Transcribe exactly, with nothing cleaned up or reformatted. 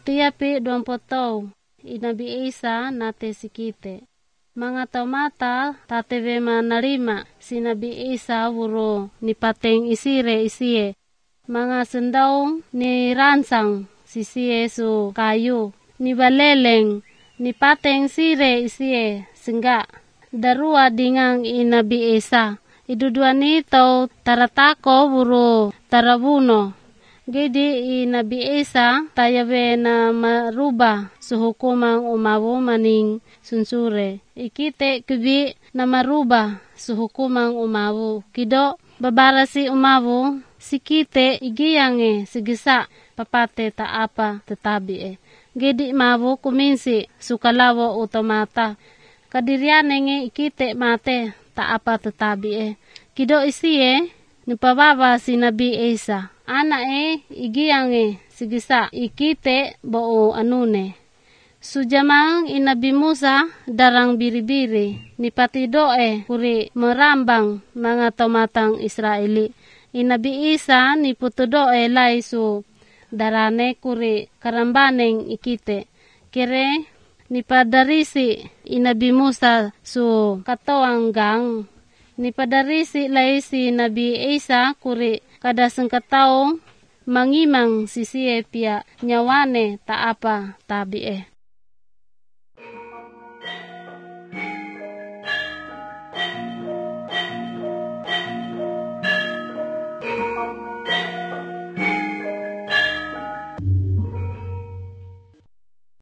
Tiapi duang potau inabi Isa nate sikite. Mga tomata tatewe manarima sinabi Isa wuro ni pateng isire isie. Mga sendaw ni ransang sisie su kayu. Ni baleleng ni pateng sire isie sengga. Darua dingang inabi Isa. Idudua nito taratako wuro tarabuno. Gedi inabi Isa tayawe na maruba suhukumang umawo maning sunsure. Ikite kubi na maruba suhukumang umawo. Kido babara si umawo sikite igiyange sigisa papate taapa tetabi e. Gedi mawo kuminsi sukalawo utomata. Kadirianenge ikite mate taapa tetabi e. Kido isiye nipababa sinabi Isa. Ana e igiyange sigisa ikite bo anune. Sujamang inabi Musa darang biri-biri ni patidoe kuri merambang mga tomatang Israeli. Inabi Isa ni putudoe laisu darane kuri karambaneng ikite. Kire ni padarisi inabi Musa su katoang gang. Ni padarisi laisi nabi Isa kuri kada sengkatao mangimang sisie pia nyawane taapa tabi eh.